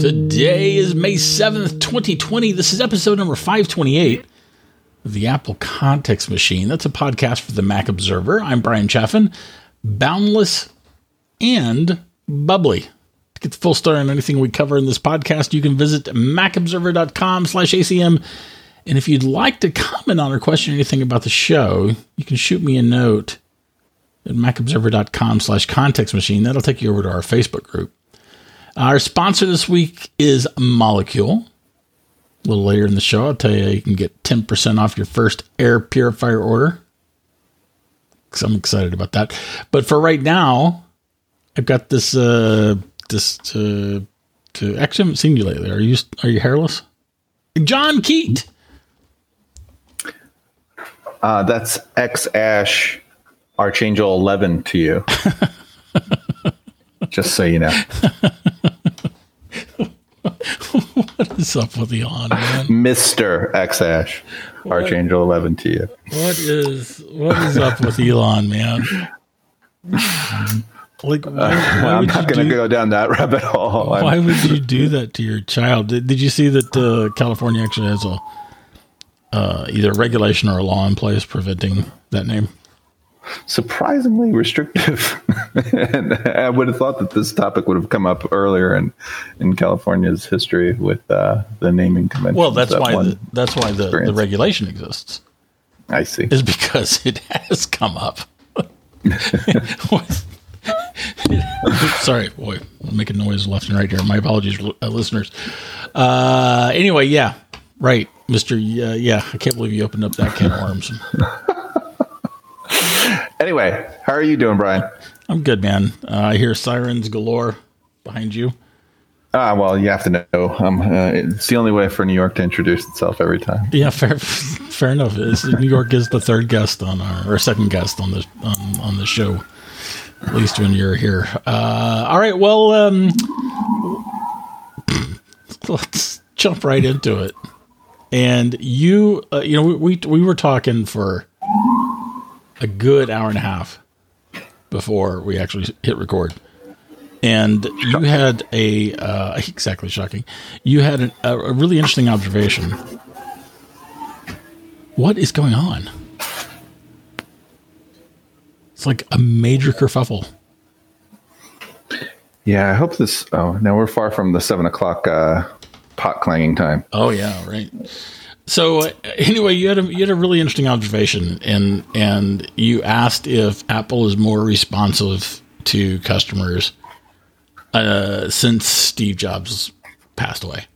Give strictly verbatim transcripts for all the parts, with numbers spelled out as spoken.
Today is May seventh, twenty twenty. This is episode number five twenty-eight of the Apple Context Machine. That's a podcast for the Mac Observer. I'm Brian Chaffin, boundless and bubbly. To get the full story on anything we cover in this podcast, you can visit macobserver.com slash ACM. And if you'd like to comment on or question anything about the show, you can shoot me a note at macobserver.com slash context machine. That'll take you over to our Facebook group. Our sponsor this week is Molekule. A little later in the show, I'll tell you you can get ten percent off your first air purifier order. So I'm excited about that. But for right now, I've got this, uh, this, uh, to, actually I haven't seen you lately. Are you, are you hairless? John Keat. Uh, that's X-Ash Archangel eleven to you. Just so you know. What is up with Elon, man? Mister X-Ash Archangel eleven to you. What is what is up with Elon, man? Like, why, why I'm not going to go down that rabbit hole. Why would you do that to your child? Did, did you see that uh, California actually has a uh, either a regulation or a law in place preventing that name? Surprisingly restrictive. And I would have thought that this topic would have come up earlier in, in California's history with uh, the naming convention. Well, that's that why the, that's why the, the regulation exists. I see. Is because it has come up. Sorry, boy, I'm making noise left and right here. My apologies, uh, listeners. Uh, anyway, yeah, right, Mister Uh, yeah, I can't believe you opened up that can of worms. Anyway, how are you doing, Brian? I'm good, man. Uh, I hear sirens galore behind you. Ah, well, you have to know. Um, uh, it's the only way for New York to introduce itself every time. Yeah, fair, fair enough. It's, New York is the third guest on our, or second guest on the on, on the show, at least when you're here. Uh, all right, well, um, let's jump right into it. And you, uh, you know, we we were talking for a good hour and a half before we actually hit record. And you had a, uh, exactly shocking. You had an, a, a really interesting observation. What is going on? It's like a major kerfuffle. Yeah, I hope this, oh, now we're far from the seven o'clock uh, pot clanging time. Oh yeah, right. So uh, anyway, you had a you had a really interesting observation, and and you asked if Apple is more responsive to customers uh, since Steve Jobs passed away.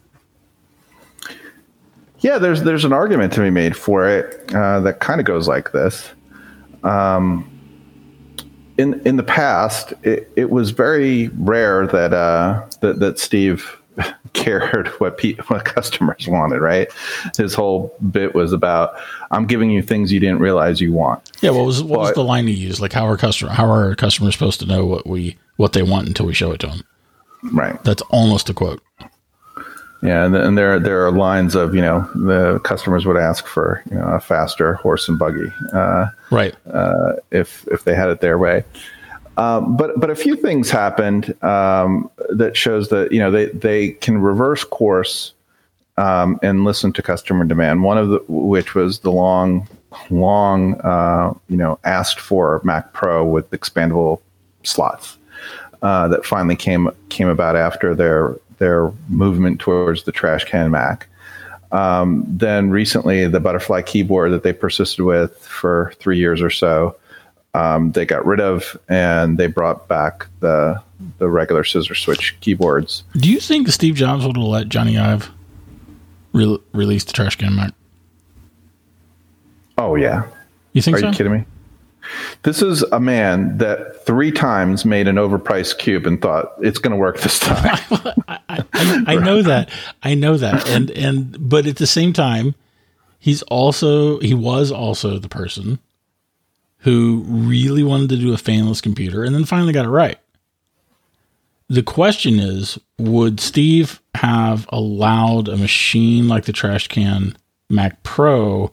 Yeah, there's there's an argument to be made for it uh, that kind of goes like this. Um, in in the past, it, it was very rare that uh, that that Steve cared what pe- what customers wanted, right? His whole bit was about, I'm giving you things you didn't realize you want. Yeah, what was what but, was the line he used? Like, how are customer how are customers supposed to know what we what they want until we show it to them? Right. That's almost a quote. Yeah, and, and there there are lines of, you know, the customers would ask for, you know, a faster horse and buggy, uh, right? Uh, if if they had it their way. Um, but but a few things happened um, that shows that, you know, they, they can reverse course um, and listen to customer demand. One of the, which was the long, long, uh, you know, asked for Mac Pro with expandable slots uh, that finally came came about after their their movement towards the trash can Mac. Um, then recently, the Butterfly keyboard that they persisted with for three years or so. Um, they got rid of, and they brought back the the regular scissor switch keyboards. Do you think Steve Jobs would have let Johnny Ive re- release the trash can Mac? Oh yeah, you think? Are so? you kidding me? This is a man that three times made an overpriced cube and thought it's going to work this time. I, I, I, I know that, I know that, and and but at the same time, he's also he was also the person who really wanted to do a fanless computer and then finally got it right. The question is, would Steve have allowed a machine like the trash can Mac Pro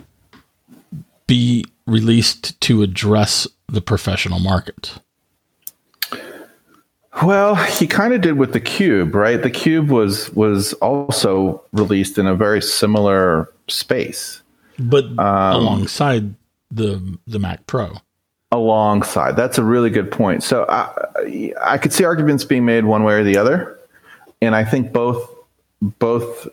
be released to address the professional market? Well, he kind of did with the Cube, right? The Cube was was also released in a very similar space, but um, alongside the the Mac Pro. Alongside, that's a really good point. So I, I could see arguments being made one way or the other, and I think both both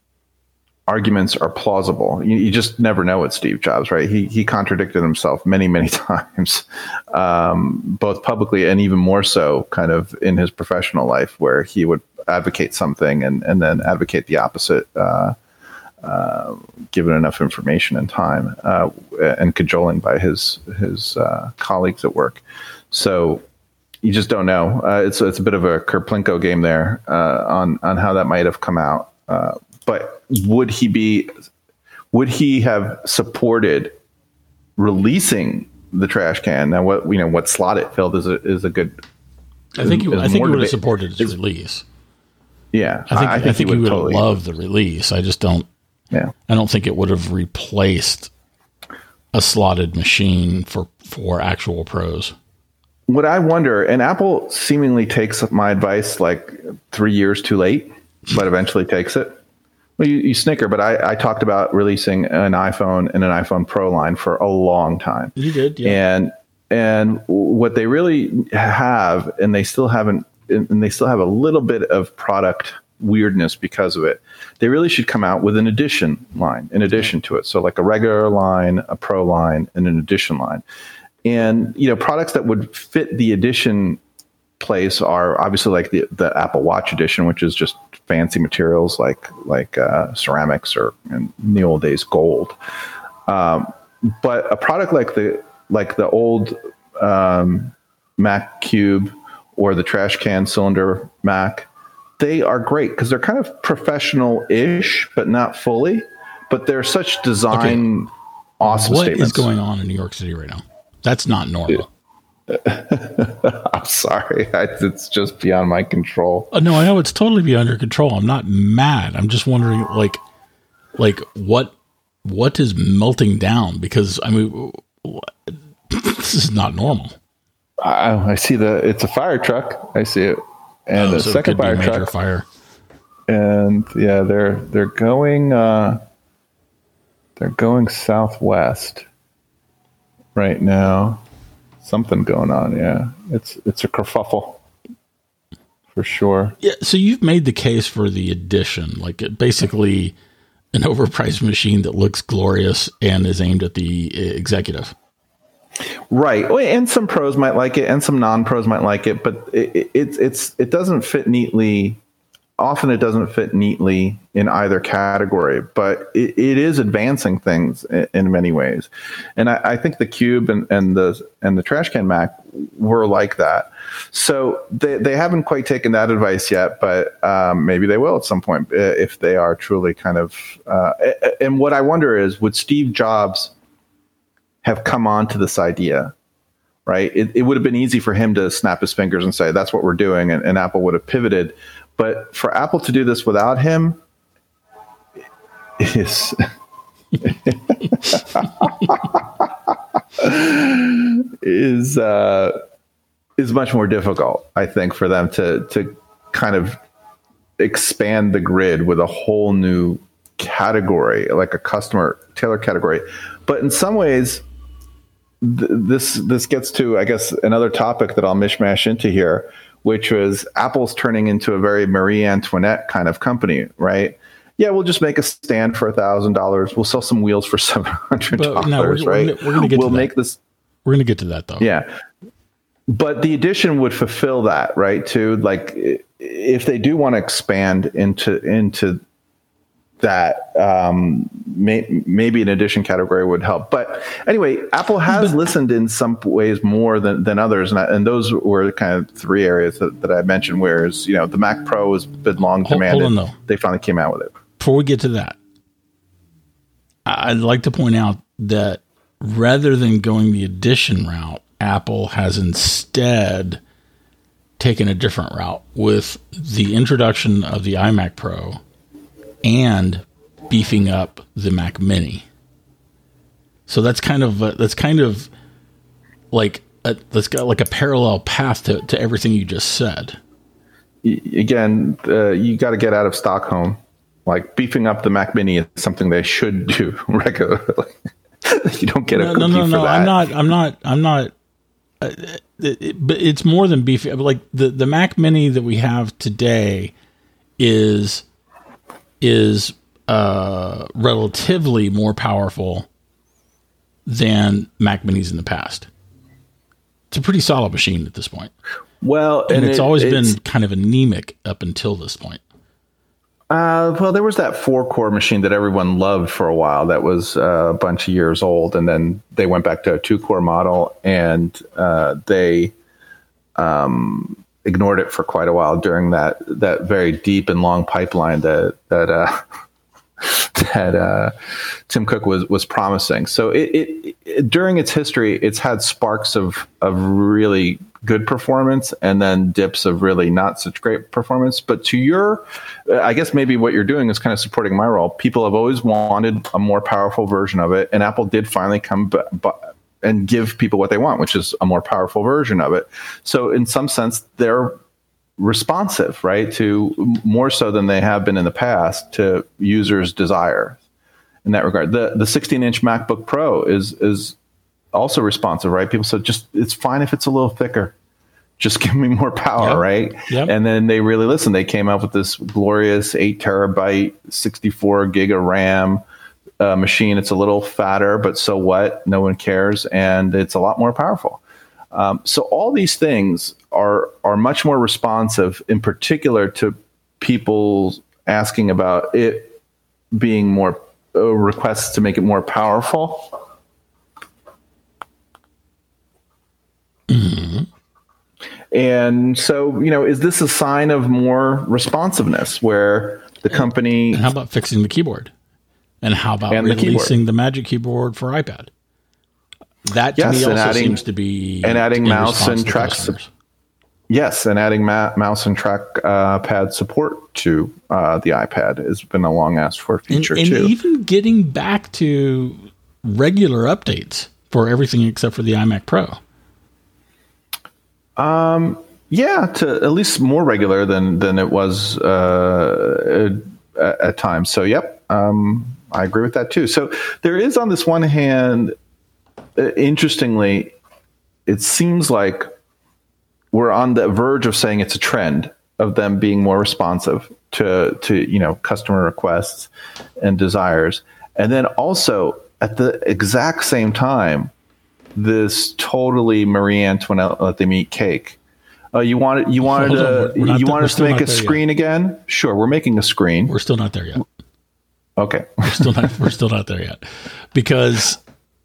arguments are plausible. You, you just never know with Steve Jobs, right? He he contradicted himself many many times, um, both publicly and even more so, kind of in his professional life, where he would advocate something and and then advocate the opposite. Uh, Uh, given enough information and time, uh, and cajoling by his his uh, colleagues at work, so you just don't know. Uh, it's it's a bit of a Kerplinko game there uh, on on how that might have come out. Uh, but would he be? Would he have supported releasing the trash can? Now, what you know, what slot it filled is a is a good. I think he, I think he would have supported its release. Yeah, I think I think, I think he would, he would totally have loved the release. I just don't. Yeah, I don't think it would have replaced a slotted machine for, for actual pros. What I wonder, and Apple seemingly takes my advice like three years too late, but eventually takes it. Well, you, you snicker, but I, I talked about releasing an iPhone and an iPhone Pro line for a long time. You did, yeah. And and what they really have, and they still haven't, and they still have a little bit of product weirdness because of it. They really should come out with an edition line in addition to it. So like a regular line, a pro line, and an edition line. And, you know, products that would fit the edition place are obviously like the, the Apple Watch edition, which is just fancy materials like, like uh, ceramics or in the old days, gold. Um, but a product like the, like the old um, Mac Cube or the trash can cylinder Mac, they are great because they're kind of professional-ish, but not fully. But they're such design okay. awesome what statements. What is going on in New York City right now? That's not normal. I'm sorry. I, it's just beyond my control. Uh, no, I know it's totally beyond your control. I'm not mad. I'm just wondering, like, like what what is melting down? Because, I mean, this is not normal. I, I see the, it's a fire truck. I see it. And oh, the so second fire truck. Fire. And yeah, they're, they're going, uh, they're going southwest right now. Something going on. Yeah. It's, it's a kerfuffle for sure. Yeah. So you've made the case for the edition, like it basically an overpriced machine that looks glorious and is aimed at the executive. Right. And some pros might like it and some non-pros might like it, but it, it, it's, it's, it doesn't fit neatly. Often it doesn't fit neatly in either category, but it, it is advancing things in, in many ways. And I, I think the Cube and, and the, and the Trash Can Mac were like that. So they, they haven't quite taken that advice yet, but um, maybe they will at some point if they are truly kind of, uh, and what I wonder is, would Steve Jobs have come on to this idea, right? It, it would have been easy for him to snap his fingers and say, that's what we're doing. And, and Apple would have pivoted. But for Apple to do this without him is, is, uh, is much more difficult, I think, for them to, to kind of expand the grid with a whole new category, like a customer tailored category. But in some ways, th- this this gets to, I guess, another topic that I'll mishmash into here, which was Apple's turning into a very Marie Antoinette kind of company, right? Yeah, we'll just make a stand for a thousand dollars. We'll sell some wheels for seven hundred dollars, no, we're, right? We're going to get we'll to that. make this. We're going to get to that, though. Yeah. But the edition would fulfill that, right? Too, like, if they do want to expand into into that, um, may, maybe an edition category would help. But anyway, Apple has but, listened in some ways more than, than others. And, I, and those were kind of three areas that, that I mentioned, whereas, you know, the Mac Pro has been long demanded. Hold on, though. They finally came out with it. Before we get to that, I'd like to point out that rather than going the edition route, Apple has instead taken a different route with the introduction of the iMac Pro and beefing up the Mac Mini. So that's kind of uh, that's kind of like a that's got like a parallel path to, to everything you just said. Again, uh, you got to get out of Stockholm. Like beefing up the Mac Mini is something they should do regularly. You don't get a no, cookie no, no, for no. that. I'm not. I'm not. I'm not. Uh, it, it, but it's more than beefy. Like the the Mac Mini that we have today is is uh, relatively more powerful than Mac Minis in the past. It's a pretty solid machine at this point. Well, and, and it's it, always it's, been kind of anemic up until this point. Uh, well, there was that four-core machine that everyone loved for a while that was uh, a bunch of years old, and then they went back to a two-core model, and uh, they um, ignored it for quite a while during that that very deep and long pipeline that that uh, that uh, Tim Cook was was promising. So it, it, it during its history, it's had sparks of of really good performance and then dips of really not such great performance. But to your, I guess maybe what you're doing is kind of supporting my role. People have always wanted a more powerful version of it, and Apple did finally come b- b- and give people what they want, which is a more powerful version of it. So in some sense, they're responsive, right, to more so than they have been in the past to users' desire in that regard. The the sixteen-inch MacBook Pro is is also responsive, right? People said, just, it's fine if it's a little thicker. Just give me more power, yep. right? Yep. And then they really listened. They came up with this glorious eight terabyte, sixty-four gig of RAM uh, machine. It's a little fatter, but so what? No one cares. And it's a lot more powerful. Um, so all these things are are much more responsive, in particular to people asking about it being more uh, requests to make it more powerful. Mm-hmm. And so, you know, is this a sign of more responsiveness where the company... And how about fixing the keyboard? And how about and releasing the, the Magic Keyboard for iPad? That to yes, me also adding, seems to be... And adding mouse and track... Yes, and adding ma- mouse and track uh, pad support to uh, the iPad has been a long asked for feature, and, and too. And even getting back to regular updates for everything except for the iMac Pro. Um, yeah, to at least more regular than than it was uh, at, at times. So, yep, um, I agree with that too. So there is, on this one hand, uh, interestingly, it seems like we're on the verge of saying it's a trend of them being more responsive to to you know customer requests and desires, and then also at the exact same time, this totally Marie Antoinette let them eat cake. Uh, you wanted you wanted to you th- want us to make a screen yet. Again? Sure, we're making a screen. We're still not there yet. Okay, we're still not we're still not there yet, because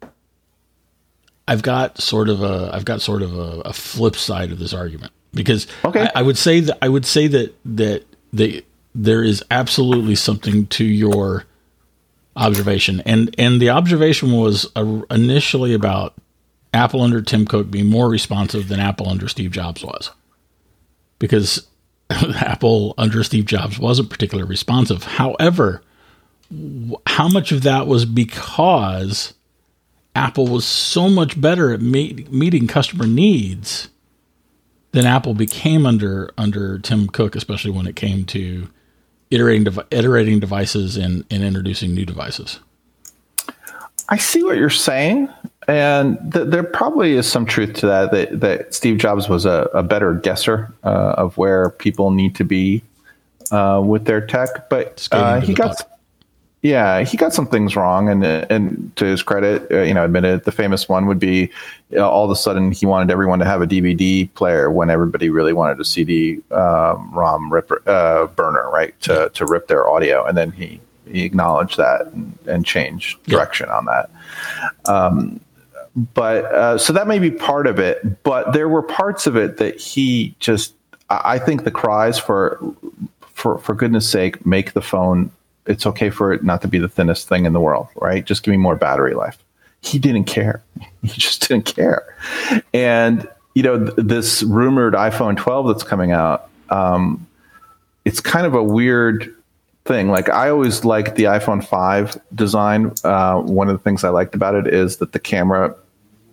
I've got sort of a I've got sort of a, a flip side of this argument, because okay. I, I would say that I would say that that the there is absolutely something to your observation, and and the observation was uh, initially about Apple under Tim Cook being more responsive than Apple under Steve Jobs was, because Apple under Steve Jobs wasn't particularly responsive. However, how much of that was because Apple was so much better at meet, meeting customer needs than Apple became under under Tim Cook, especially when it came to iterating dev- iterating devices and, and introducing new devices? I see what you're saying, and th- there probably is some truth to that, that, that Steve Jobs was a, a better guesser uh, of where people need to be uh, with their tech, but uh, he got... Puck. Yeah, he got some things wrong, and and to his credit, uh, you know, admitted. The famous one would be uh, all of a sudden he wanted everyone to have a D V D player when everybody really wanted a C D um, ROM ripper, uh, burner, right, to to rip their audio, and then he he acknowledged that and, and changed direction yeah. on that. Um, but uh, so that may be part of it, but there were parts of it that he just, I think, the cries for for for goodness sake, make the phone. It's okay for it not to be the thinnest thing in the world, right? Just give me more battery life. He didn't care. He just didn't care. And, you know, th- this rumored iPhone twelve that's coming out, um, it's kind of a weird thing. Like, I always liked the iPhone five design. Uh, one of the things I liked about it is that the camera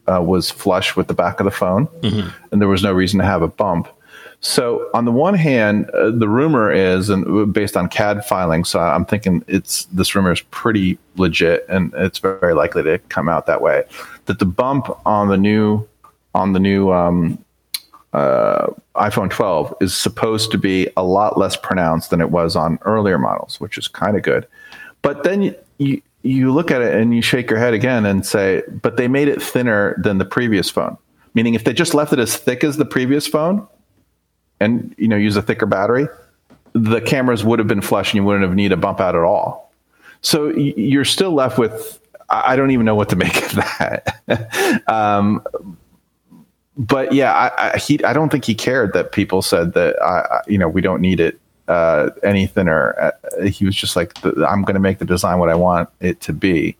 uh, was flush with the back of the phone, mm-hmm. and there was no reason to have a bump. So on the one hand, uh, the rumor is, and based on C A D filings, so I'm thinking it's this rumor is pretty legit, and it's very likely to come out that way, that the bump on the new on the new um, uh, iPhone twelve is supposed to be a lot less pronounced than it was on earlier models, which is kind of good. But then you, you you look at it and you shake your head again and say, but they made it thinner than the previous phone. Meaning, if they just left it as thick as the previous phone, and you know use a thicker battery, the cameras would have been flush and you wouldn't have needed a bump out at all. So you're still left with, I don't even know what to make of that. um, but yeah, I, I, he, I don't think he cared that people said that, I, you know, we don't need it uh, any thinner. Uh, he was just like, I'm going to make the design what I want it to be.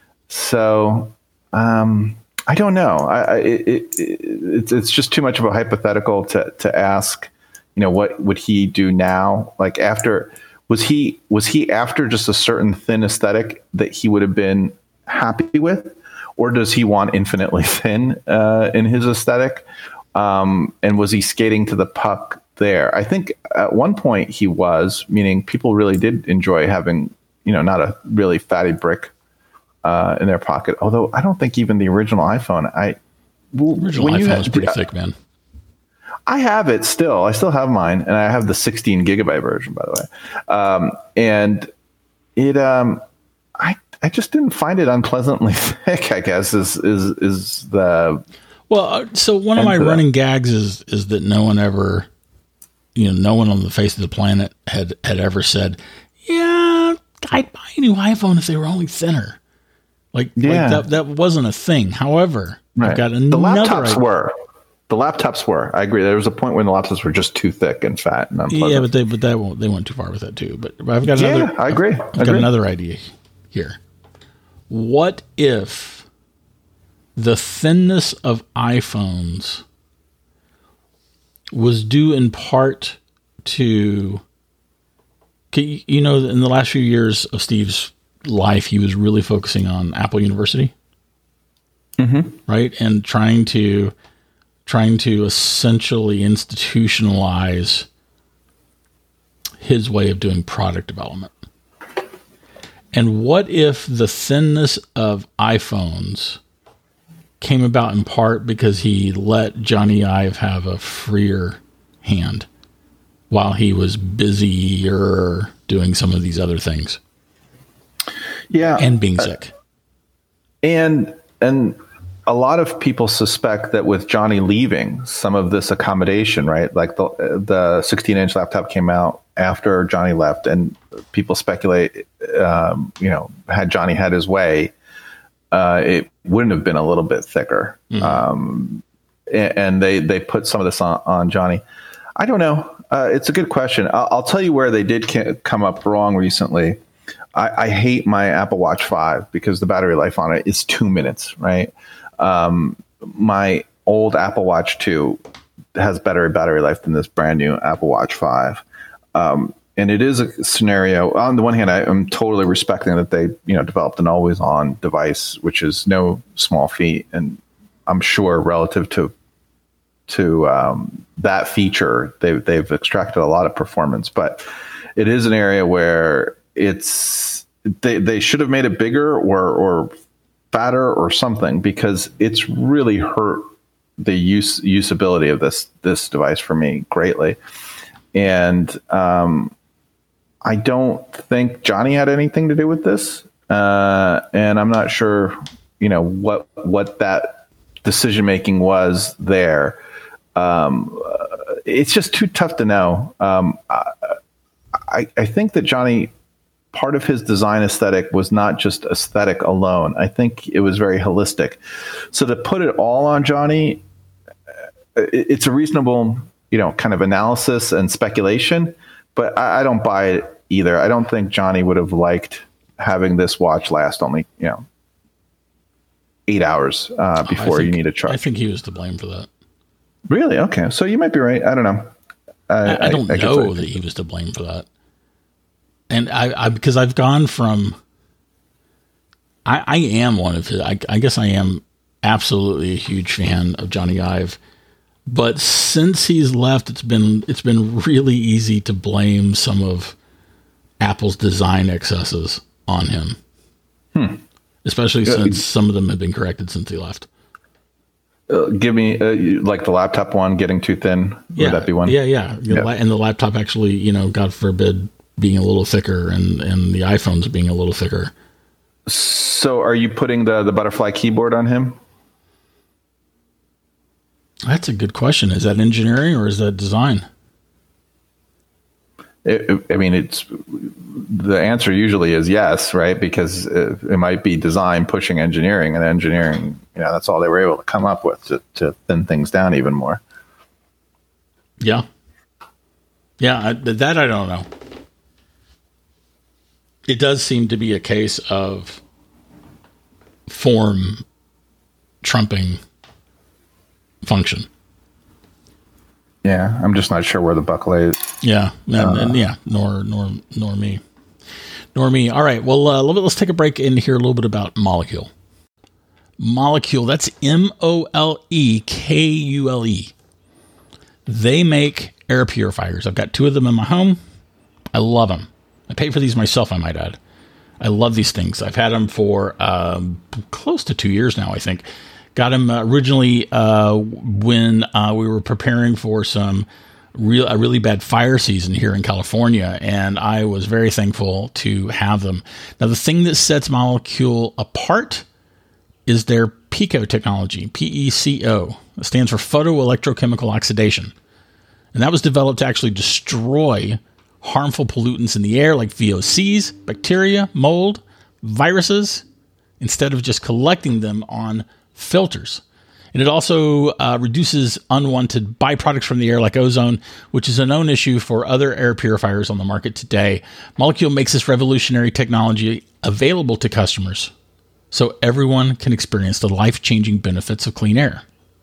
So um, I don't know. I, I, it, it, it's, it's just too much of a hypothetical to, to ask, you know, what would he do now? Like after, was he, was he after just a certain thin aesthetic that he would have been happy with? Or does he want infinitely thin uh, in his aesthetic? Um, and was he skating to the puck there? I think at one point he was, meaning people really did enjoy having, you know, not a really fatty brick uh, in their pocket. Although I don't think even the original iPhone, I well, original iPhone had, was pretty uh, thick, man. I have it still. I still have mine, and I have the sixteen gigabyte version, by the way. Um, and it, um, I. I just didn't find it unpleasantly thick, I guess, is is is the... Well, uh, so one of my running gags is is that no one ever, you know, no one on the face of the planet had, had ever said, yeah, I'd buy a new iPhone if they were only thinner. Like, yeah. like that, that wasn't a thing. However, right. I've got another... The laptops idea. were. The laptops were. I agree. There was a point when the laptops were just too thick and fat and unpleasant. Yeah, but they but that won't, they went too far with that too. But I've got another... Yeah, I agree. I've, I've I got agree. another idea here. What if the thinness of iPhones was due in part to, you know, in the last few years of Steve's life, he was really focusing on Apple University, mm-hmm. right? And trying to, trying to essentially institutionalize his way of doing product development. And what if the thinness of iPhones came about in part because he let Johnny Ive have a freer hand while he was busier doing some of these other things? Yeah. And being sick. Uh, and, and a lot of people suspect that with Johnny leaving, some of this accommodation, right? Like the, the sixteen inch laptop came out after Johnny left, and people speculate, um, you know, had Johnny had his way, uh, it wouldn't have been a little bit thicker. Mm-hmm. Um, and, and they, they put some of this on, on Johnny. I don't know. Uh, it's a good question. I'll, I'll tell you where they did come up wrong recently. I, I hate my Apple Watch five because the battery life on it is two minutes, right? Um, my old Apple Watch two has better battery life than this brand new Apple Watch five. Um, and it is a scenario. On the one hand, I am totally respecting that they, you know, developed an always-on device, which is no small feat, and I'm sure relative to to um, that feature, they've they've extracted a lot of performance. But it is an area where it's they they should have made it bigger or or fatter or something, because it's really hurt the use usability of this this device for me greatly. And um, I don't think Johnny had anything to do with this. Uh, and I'm not sure, you know, what what that decision-making was there. Um, it's just too tough to know. Um, I, I think that Johnny, part of his design aesthetic was not just aesthetic alone. I think it was very holistic. So to put it all on Johnny, it's a reasonable, you know, kind of analysis and speculation, but I, I don't buy it either. I don't think Johnny would have liked having this watch last only, you know, eight hours uh, before think, you need a charge. I think he was to blame for that. Really? Okay. So you might be right. I don't know. I, I, I don't I, I know that he was to blame for that. And I, I because I've gone from, I, I am one of his, I, I guess I am absolutely a huge fan of Johnny Ive. But since he's left, it's been it's been really easy to blame some of Apple's design excesses on him. Hmm. Especially since some of them have been corrected since he left. Uh, give me uh, like the laptop one getting too thin. Would yeah, that be one? Yeah, yeah. yeah. And the laptop actually, you know, God forbid, being a little thicker, and, and the iPhones being a little thicker. So are you putting the, the butterfly keyboard on him? That's a good question. Is that engineering or is that design? It, it, I mean, it's the answer usually is yes, right? Because it, it might be design pushing engineering, and engineering, you know, that's all they were able to come up with to, to thin things down even more. Yeah. Yeah, I, that I don't know. It does seem to be a case of form trumping function. Yeah, I'm just not sure where the buck lays. Yeah, and, uh, and yeah, nor nor nor me, nor me. All right, well, uh, let's take a break and hear a little bit about Molecule. Molecule, that's M O L E K U L E. They make air purifiers. I've got two of them in my home. I love them. I pay for these myself, I might add. I love these things. I've had them for um, close to two years now, I think. Got them uh, originally uh, when uh, we were preparing for some real a really bad fire season here in California, and I was very thankful to have them. Now, the thing that sets Molecule apart is their PECO technology, P E C O. It stands for photoelectrochemical oxidation. And that was developed to actually destroy harmful pollutants in the air like V O Cs, bacteria, mold, viruses, instead of just collecting them on filters. And it also uh, reduces unwanted byproducts from the air like ozone, which is a known issue for other air purifiers on the market today. Molecule makes this revolutionary technology available to customers so everyone can experience the life-changing benefits of clean air.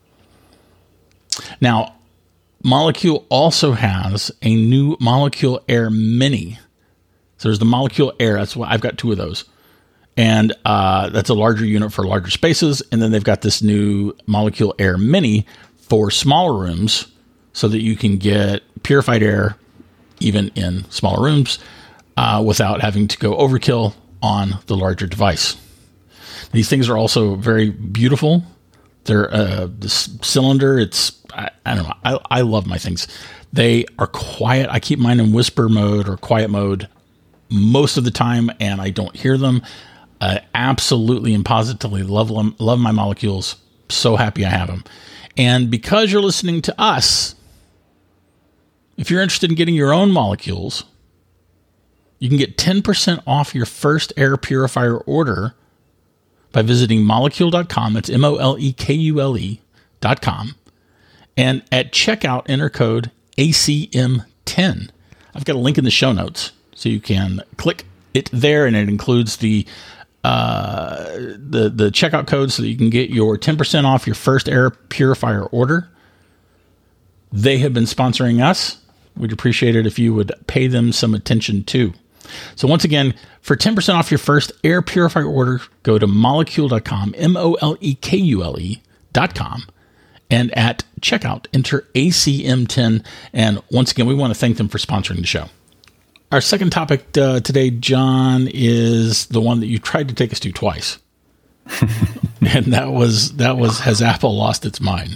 Now, Molecule also has a new Molecule Air Mini. So there's the Molecule Air. That's why I've got two of those. And uh, that's a larger unit for larger spaces. And then they've got this new Molecule Air Mini for smaller rooms so that you can get purified air even in smaller rooms uh, without having to go overkill on the larger device. These things are also very beautiful. They're uh, the cylinder. It's I, I don't know. I, I love my things. They are quiet. I keep mine in whisper mode or quiet mode most of the time, and I don't hear them. I absolutely and positively love them. Love my Molecules. So happy I have them. And because you're listening to us, if you're interested in getting your own Molecules, you can get ten percent off your first air purifier order by visiting molecule dot com. That's M O L E K U L E dot com. And at checkout, enter code A C M ten. I've got a link in the show notes, so you can click it there, and it includes the uh, the the checkout code so that you can get your ten percent off your first air purifier order. They have been sponsoring us. We'd appreciate it if you would pay them some attention too. So once again, for ten percent off your first air purifier order, go to molecule dot com, M O L E K U L E dot com, and at checkout, enter A C M ten. And once again, we want to thank them for sponsoring the show. Our second topic uh, today, John, is the one that you tried to take us to twice. And that was, that was, has Apple lost its mind?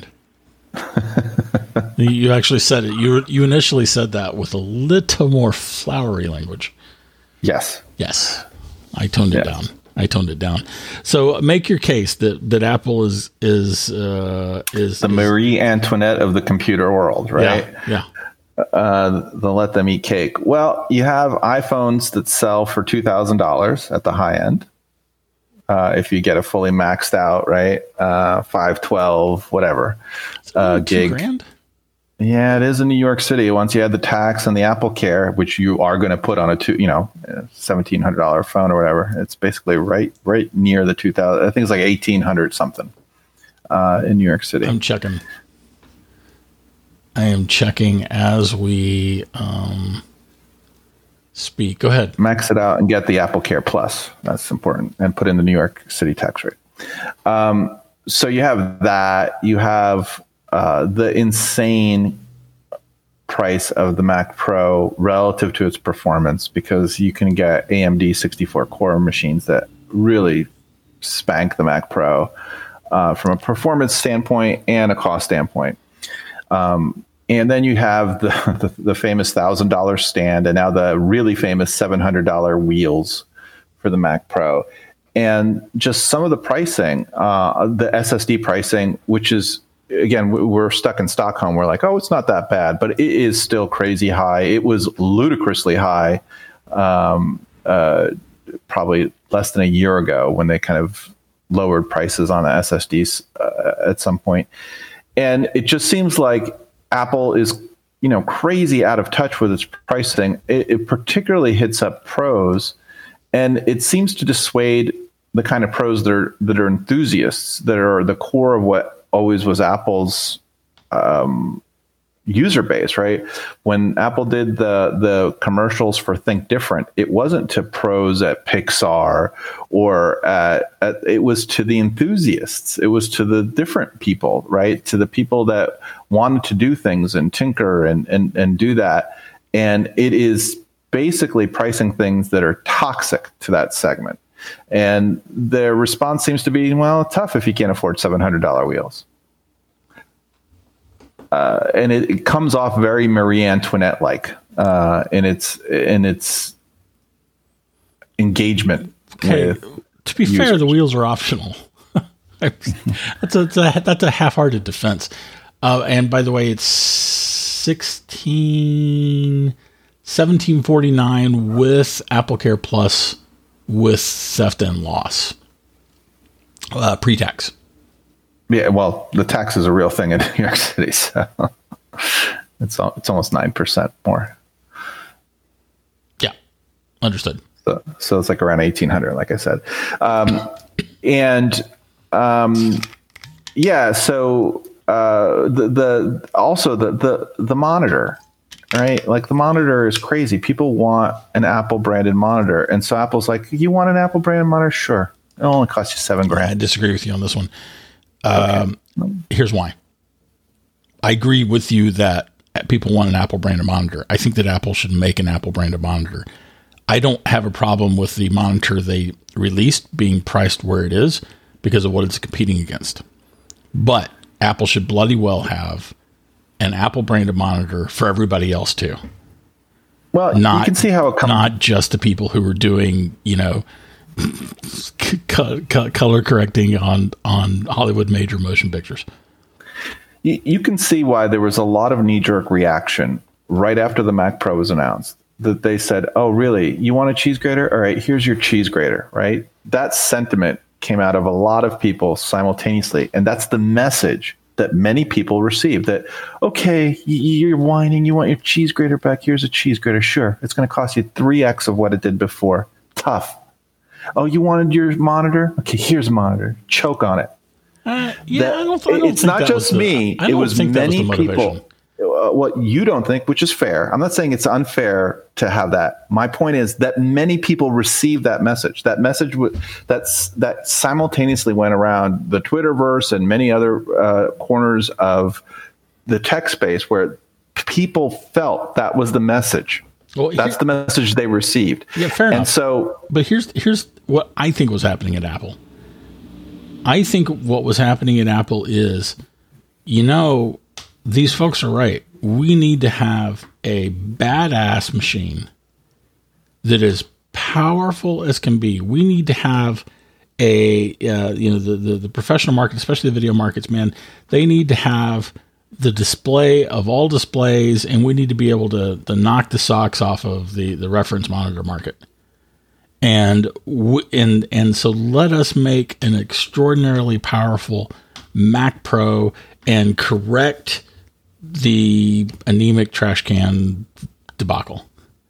You actually said it. You you initially said that with a little more flowery language. Yes. Yes. I toned it yes. down. I toned it down. So make your case that, that Apple is is uh, is the is, Marie Antoinette of the computer world, right? Yeah. yeah. Uh, they'll let them eat cake. Well, you have iPhones that sell for two thousand dollars at the high end. Uh, if you get a fully maxed out, right? Uh, five twelve, whatever. Uh, gig. Two grand? Yeah, it is in New York City. Once you add the tax and the Apple Care, which you are going to put on a two, you know, seventeen hundred dollars phone or whatever, it's basically right, right near the two thousand. I think it's like eighteen hundred something uh, in New York City. I'm checking. I am checking as we um, speak. Go ahead. Max it out and get the Apple Care Plus. That's important, and put in the New York City tax rate. Um, so you have that. You have uh, the insane price of the Mac Pro relative to its performance, because you can get A M D sixty-four core machines that really spank the Mac Pro uh, from a performance standpoint and a cost standpoint. Um, and then you have the, the, the famous one thousand dollars stand, and now the really famous seven hundred dollars wheels for the Mac Pro. And just some of the pricing, uh, the S S D pricing, which is, again, we're stuck in Stockholm. We're like, oh, it's not that bad, but it is still crazy high. It was ludicrously high, um, uh, probably less than a year ago, when they kind of lowered prices on the S S Ds uh, at some point. And it just seems like Apple is, you know, crazy out of touch with its pricing. It, it particularly hits up pros, and it seems to dissuade the kind of pros that are that are enthusiasts, that are the core of what always was Apple's um, user base, right? When Apple did the the commercials for Think Different, it wasn't to pros at Pixar or at, at it was to the enthusiasts. It was to the different people, right? To the people that wanted to do things and tinker and and and do that. And it is basically pricing things that are toxic to that segment. And their response seems to be, well, tough if you can't afford seven hundred dollars wheels. Uh, and it, it comes off very Marie Antoinette-like uh, in its in its engagement. Okay, to be users. Fair, the wheels are optional. that's, a, that's a that's a half-hearted defense. Uh, and by the way, it's sixteen seventeen forty-nine with AppleCare Plus with theft and loss uh, pre-tax. Yeah, well, the tax is a real thing in New York City, so it's it's almost nine percent more. Yeah, understood. So, so it's like around eighteen hundred, like I said, um, and um, yeah. So uh, the the also the the the monitor, right? Like the monitor is crazy. People want an Apple branded monitor, and so Apple's like, "You want an Apple branded monitor? Sure. It only costs you seven grand." I disagree with you on this one. Um, okay. Here's why. I agree with you that people want an Apple branded monitor. I think that Apple should make an Apple branded monitor. I don't have a problem with the monitor they released being priced where it is because of what it's competing against. But Apple should bloody well have an Apple branded monitor for everybody else too. Well, not, you can see how it comes. Not just the people who are doing, you know, c- c- color correcting on, on Hollywood major motion pictures. You, you can see why there was a lot of knee-jerk reaction right after the Mac Pro was announced. That they said, oh, really? You want a cheese grater? All right, here's your cheese grater, right? That sentiment came out of a lot of people simultaneously. And that's the message that many people received, that, okay, you're whining, you want your cheese grater back. Here's a cheese grater. Sure, it's going to cost you three X of what it did before. Tough. Oh, you wanted your monitor? Okay, here's a monitor. Choke on it. Uh, yeah, that, I don't, I don't it's think not that just was me. The, I don't it was think many that was the people. Uh, what you don't think, which is fair. I'm not saying it's unfair to have that. My point is that many people received that message. That message w- that's that simultaneously went around the Twitterverse and many other uh, corners of the tech space where people felt that was the message. Well, here, that's the message they received. Yeah, fair enough. And so, but here's here's what I think was happening at Apple. I think what was happening at Apple is, you know, these folks are right. We need to have a badass machine that is powerful as can be. We need to have a, uh, you know, the, the, the professional market, especially the video markets, man, they need to have the display of all displays, and we need to be able to, to knock the socks off of the, the reference monitor market. And, w- and, and so let us make an extraordinarily powerful Mac Pro and correct the anemic trash can debacle.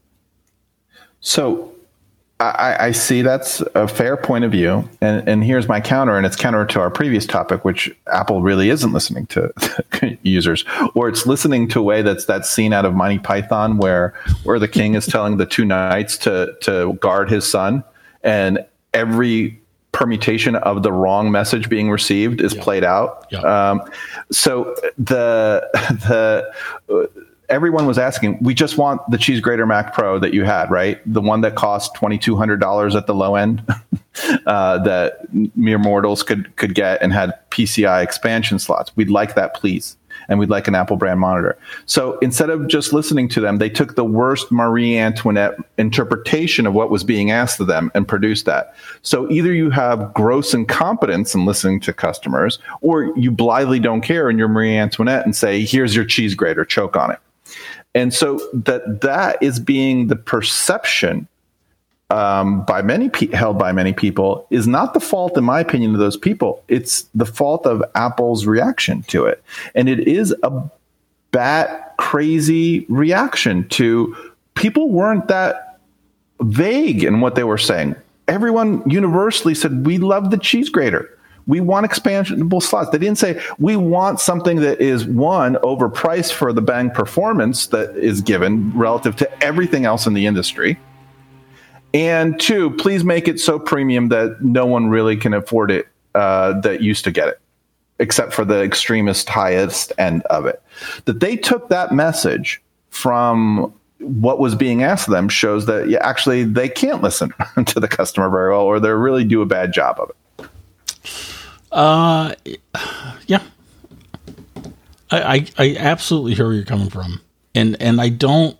So I, I see that's a fair point of view. And, and here's my counter, and it's counter to our previous topic, which Apple really isn't listening to users, or it's listening to a way that's that scene out of Monty Python where where the king is telling the two knights to to guard his son, and every permutation of the wrong message being received is yep. played out. Yep. Um, so the the uh, everyone was asking, we just want the Cheese Grater Mac Pro that you had, right? The one that cost twenty-two hundred dollars at the low end uh, that mere mortals could could get and had P C I expansion slots. We'd like that, please. And we'd like an Apple brand monitor. So instead of just listening to them, they took the worst Marie Antoinette interpretation of what was being asked of them and produced that. So either you have gross incompetence in listening to customers, or you blithely don't care and you're Marie Antoinette and say, here's your cheese grater, choke on it. And so that that is being the perception Um, by many pe- held by many people is not the fault, in my opinion, of those people. It's the fault of Apple's reaction to it. And it is a bat crazy reaction to people weren't that vague in what they were saying. Everyone universally said, we love the cheese grater. We want expandable slots. They didn't say, we want something that is, one, overpriced for the bang performance that is given relative to everything else in the industry. And two, please make it so premium that no one really can afford it uh, that used to get it, except for the extremist highest end of it. That they took that message from what was being asked of them shows that yeah, actually they can't listen to the customer very well, or they really do a bad job of it. Uh, yeah, I, I, I absolutely hear where you're coming from. And, and I don't,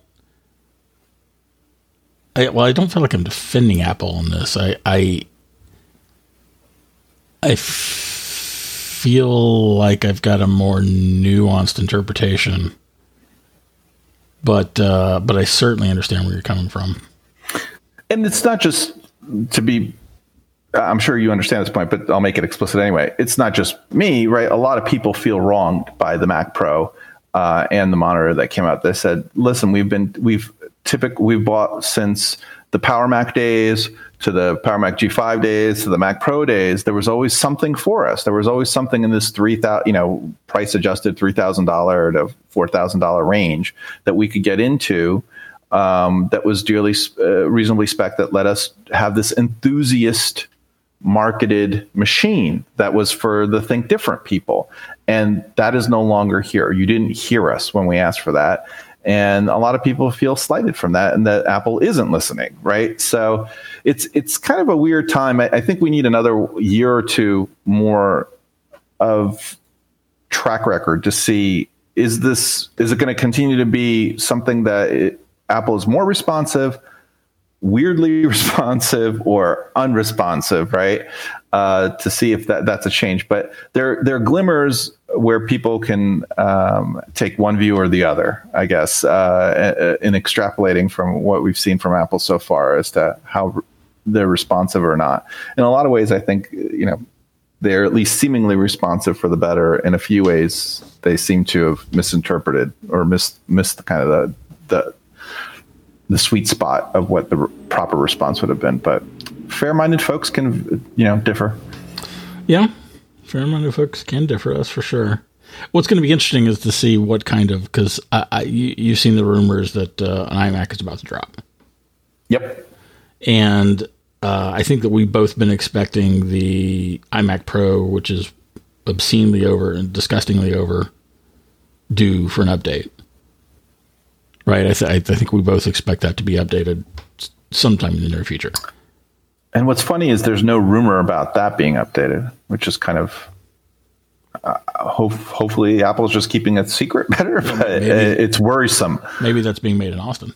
I, well, I don't feel like I'm defending Apple on this. I, I, I f- feel like I've got a more nuanced interpretation, but, uh, but I certainly understand where you're coming from. And it's not just to be, I'm sure you understand this point, but I'll make it explicit anyway. It's not just me, right? A lot of people feel wronged by the Mac Pro uh, and the monitor that came out. They said, listen, we've been, we've typically, we've bought since the Power Mac days to the Power Mac G five days to the Mac Pro days. There was always something for us. There was always something in this three thousand, you know, price adjusted three thousand dollars to four thousand dollars range that we could get into. Um, that was dearly, uh, reasonably spec that let us have this enthusiast marketed machine that was for the think different people. And that is no longer here. You didn't hear us when we asked for that. And a lot of people feel slighted from that and that Apple isn't listening, right? So it's it's kind of a weird time. I, I think we need another year or two more of track record to see, is this, is it going to continue to be something that it, Apple is more responsive, weirdly responsive, or unresponsive, right? Uh, to see if that, that's a change. But there, there are glimmers where people can um, take one view or the other, I guess, uh, in extrapolating from what we've seen from Apple so far as to how they're responsive or not. In a lot of ways, I think, you know, they're at least seemingly responsive for the better. In a few ways, they seem to have misinterpreted or missed, missed the kind of the, the, the sweet spot of what the r- proper response would have been. But fair-minded folks can, you know, differ. Yeah, fair-minded folks can differ, that's for sure. What's going to be interesting is to see what kind of, because I, I, you, you've seen the rumors that uh, an iMac is about to drop. Yep. And uh, I think that we've both been expecting the iMac Pro, which is obscenely over and disgustingly over, due for an update. Right, I, th- I think we both expect that to be updated sometime in the near future. And what's funny is there's no rumor about that being updated, which is kind of uh, hope, hopefully Apple's just keeping it secret better, but maybe, it's worrisome. Maybe that's being made in Austin.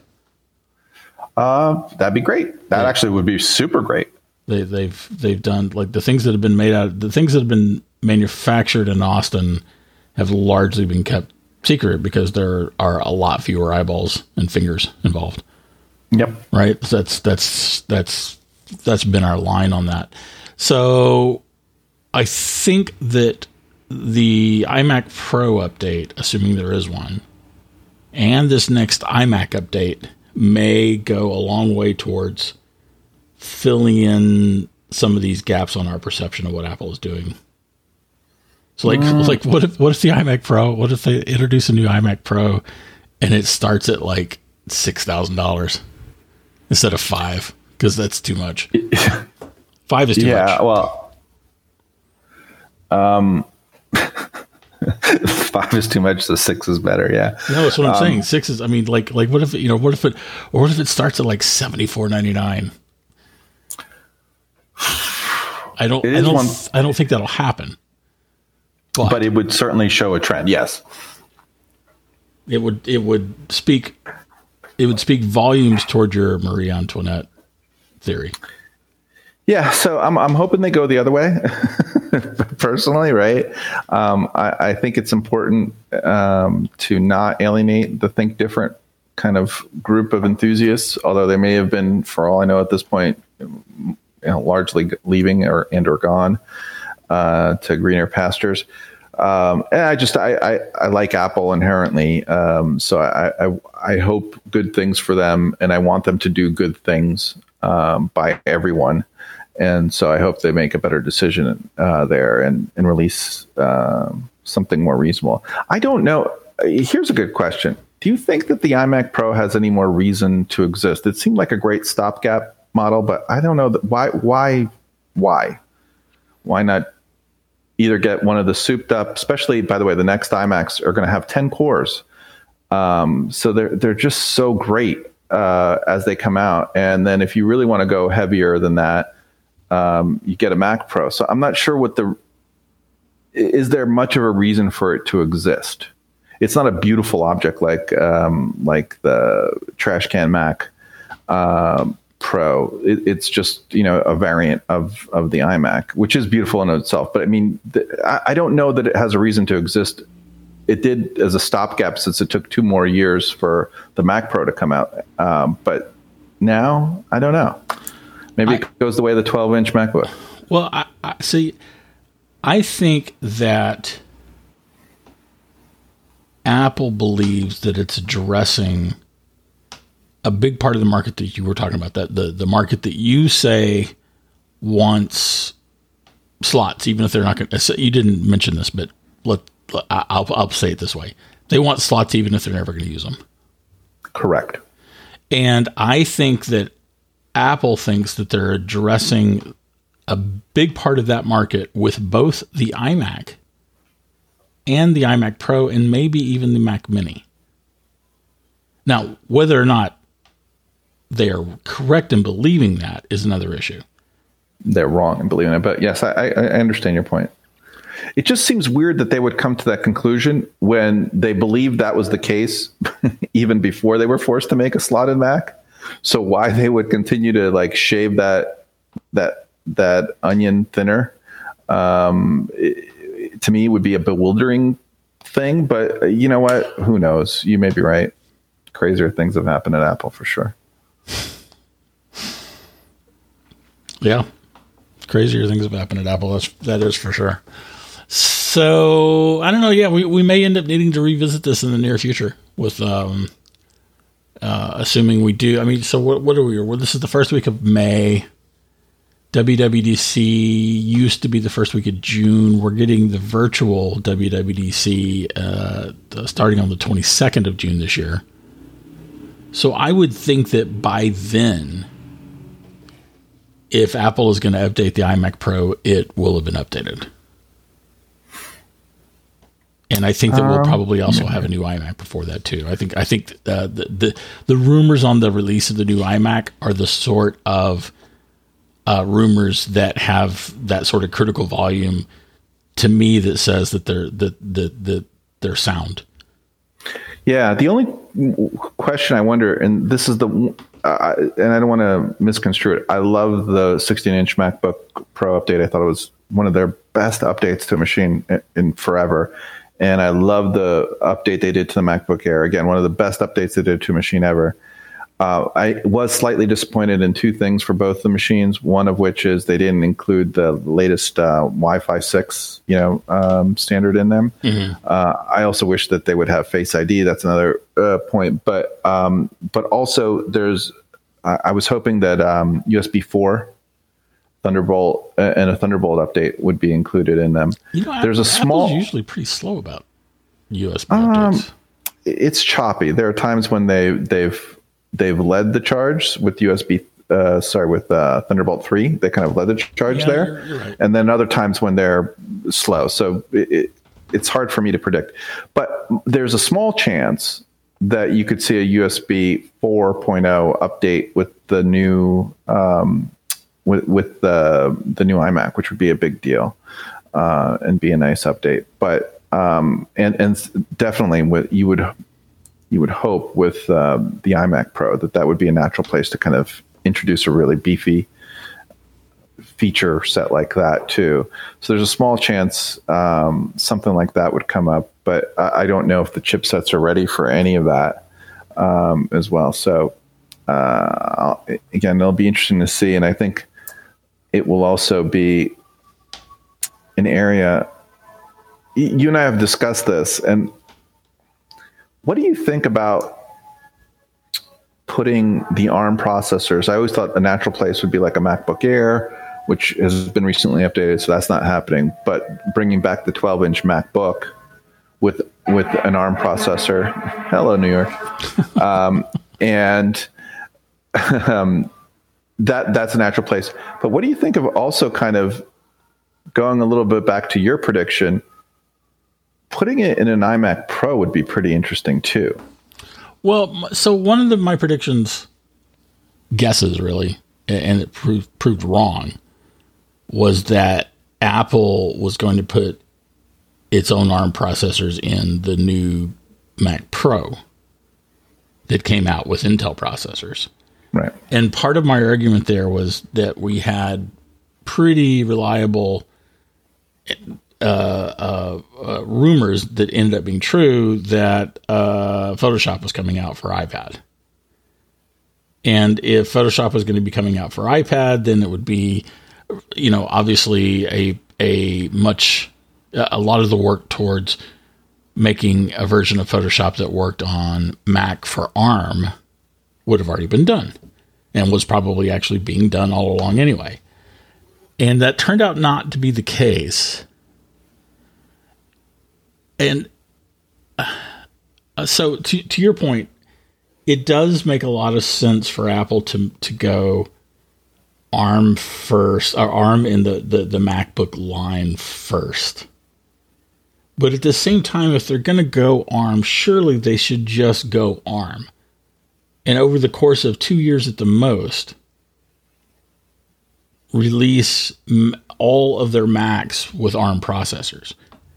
Uh, that'd be great. That yeah. actually would be super great. They, they've they've done like the things that have been made out, the things that have been manufactured in Austin have largely been kept secret because there are a lot fewer eyeballs and fingers involved. Yep. Right. That's, that's, that's, that's been our line on that. So I think that the iMac Pro update, assuming there is one, and this next iMac update may go a long way towards filling in some of these gaps on our perception of what Apple is doing. So like, mm. like what if, what if the iMac Pro, what if they introduce a new iMac Pro and it starts at like six thousand dollars instead of five, because that's too much. Five is too yeah, much. Yeah, well, um, five is too much. So six is better. Yeah. No, that's what I'm um, saying. Six is. I mean, like, like what if it, you know? What if it? Or what if it starts at like seventy-four ninety-nine? I don't. I don't. one, I don't think that'll happen. But, but it would certainly show a trend. Yes. It would. It would speak. It would speak volumes toward your Marie Antoinette theory. Yeah, so I'm I'm hoping they go the other way. Personally, right? Um, I, I think it's important um, to not alienate the think different kind of group of enthusiasts, although they may have been, for all I know at this point, you know, largely leaving or and or gone uh, to greener pastures. Um, and I just I, I, I like Apple inherently, um, so I, I I hope good things for them, and I want them to do good things um, by everyone. And so I hope they make a better decision uh, there and, and release uh, something more reasonable. I don't know. Here's a good question. Do you think that the iMac Pro has any more reason to exist? It seemed like a great stopgap model, but I don't know that why, why, why, why not either get one of the souped up, especially, by the way, the next iMacs are going to have ten cores. Um, so they're, they're just so great uh, as they come out. And then if you really want to go heavier than that, Um, you get a Mac Pro. So I'm not sure what the, is there much of a reason for it to exist? It's not a beautiful object like, um, like the trash can Mac um, Pro. It, it's just, you know, a variant of, of the iMac, which is beautiful in itself. But I mean, the, I, I don't know that it has a reason to exist. It did as a stopgap since it took two more years for the Mac Pro to come out. Um, but now I don't know. Maybe it I, goes the way of the twelve inch MacBook. Well, I, I see. I think that Apple believes that it's addressing a big part of the market that you were talking about. That the the market that you say wants slots, even if they're not going to. You didn't mention this, but let I'll I'll say it this way: they want slots even if they're never going to use them. Correct. And I think that Apple thinks that they're addressing a big part of that market with both the iMac and the iMac Pro and maybe even the Mac Mini. Now, whether or not they are correct in believing that is another issue. They're wrong in believing it, but yes, I, I understand your point. It just seems weird that they would come to that conclusion when they believed that was the case even before they were forced to make a slotted Mac. So why they would continue to like shave that that that onion thinner, um, it, to me would be a bewildering thing. But you know what? Who knows? You may be right. Crazier things have happened at Apple for sure. Yeah, crazier things have happened at Apple. That's that is for sure. So I don't know. Yeah, we we may end up needing to revisit this in the near future with. Um, Uh, assuming we do, I mean, so what, what are we? Well, this is the first week of May. W W D C used to be the first week of June. We're getting the virtual W W D C uh, starting on the twenty-second of June this year. So I would think that by then, if Apple is going to update the iMac Pro, it will have been updated. And I think that we'll probably also have a new iMac before that too. I think I think uh, the, the the rumors on the release of the new iMac are the sort of uh, rumors that have that sort of critical volume to me that says that they're that that that they're sound. Yeah, the only question I wonder, and this is the, uh, and I don't want to misconstrue it. I love the sixteen inch MacBook Pro update. I thought it was one of their best updates to a machine in, in forever. And I love the update they did to the MacBook Air. Again, one of the best updates they did to a machine ever. Uh, I was slightly disappointed in two things for both the machines. One of which is they didn't include the latest uh, Wi-Fi six, you know, um, standard in them. Mm-hmm. Uh, I also wish that they would have Face I D. That's another uh, point. But um, but also there's, I, I was hoping that um, U S B four. Thunderbolt uh, and a Thunderbolt update would be included in them. You know, There's Apple, a small. Apple's usually pretty slow about U S B um, updates. It's choppy. There are times when they they've they've led the charge with U S B uh, sorry, with uh, Thunderbolt three. They kind of led the charge yeah, there. You're, you're right. And then other times when they're slow. So it, it, it's hard for me to predict. But there's a small chance that you could see a U S B four point oh update with the new um, with with the the new iMac, which would be a big deal uh, and be a nice update. But um, and and definitely with you would you would hope with uh, the iMac Pro that that would be a natural place to kind of introduce a really beefy feature set like that too. So there's a small chance um, something like that would come up, but I, I don't know if the chipsets are ready for any of that um, as well. So uh, again, it'll be interesting to see, and I think it will also be an area. You and I have discussed this, and what do you think about putting the ARM processors? I always thought a natural place would be like a MacBook Air, which has been recently updated, so that's not happening. But bringing back the twelve-inch MacBook with with an ARM processor, hello New York, um, and um, that that's a natural place. But what do you think of also kind of going a little bit back to your prediction? Putting it in an iMac Pro would be pretty interesting too. Well, so one of the, my predictions, guesses really, and it proved, proved wrong, was that Apple was going to put its own ARM processors in the new Mac Pro that came out with Intel processors. Right. And part of my argument there was that we had pretty reliable uh, uh, uh, rumors that ended up being true that uh, Photoshop was coming out for iPad. And if Photoshop was going to be coming out for iPad, then it would be, you know, obviously a a much a lot of the work towards making a version of Photoshop that worked on Mac for ARM would have already been done, and was probably actually being done all along anyway. And that turned out not to be the case. And uh, so to to your point, it does make a lot of sense for Apple to to go ARM first, or ARM in the, the, the MacBook line first. But at the same time, if they're going to go ARM, surely they should just go ARM. And over the course of two years at the most, release m- all of their Macs with ARM processors.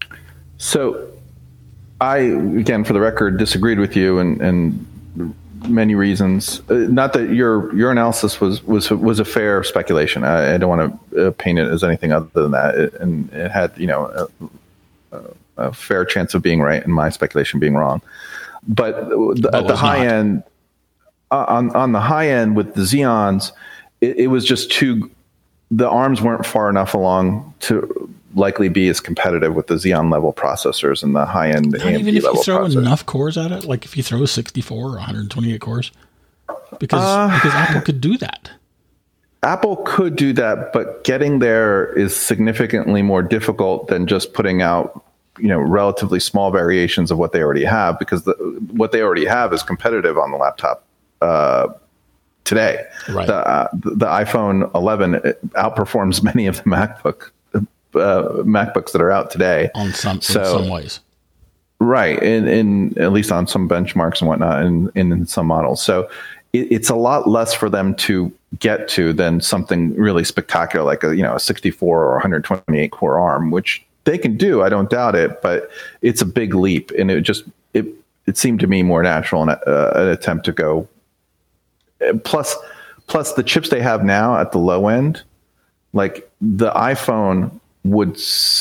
So I, again, for the record, disagreed with you and, and many reasons. Uh, not that your your analysis was was was a fair speculation. I, I don't want to uh, paint it as anything other than that. It, and it had, you know, a, a, a fair chance of being right and my speculation being wrong. But, the, at the high not. end, uh, on on the high end with the Xeons, it, it was just too. The ARMs weren't far enough along to likely be as competitive with the Xeon level processors and the high end Not A M D even if level you throw processors. enough cores at it, like if you throw sixty-four or one hundred twenty-eight cores, because uh, because Apple could do that. Apple could do that, but getting there is significantly more difficult than just putting out, you know, relatively small variations of what they already have, because the, what they already have is competitive on the laptop uh, today. Right. The, uh, the iPhone eleven outperforms many of the MacBook uh, MacBooks that are out today On some so, in some ways. Right, in, in at least on some benchmarks and whatnot, and in, in some models. So it, it's a lot less for them to get to than something really spectacular like a you know a sixty-four or one hundred twenty-eight core ARM, which they can do. I don't doubt it, but it's a big leap, and it just it it seemed to me more natural in a, uh, an attempt to go. Plus, plus the chips they have now at the low end, like the iPhone would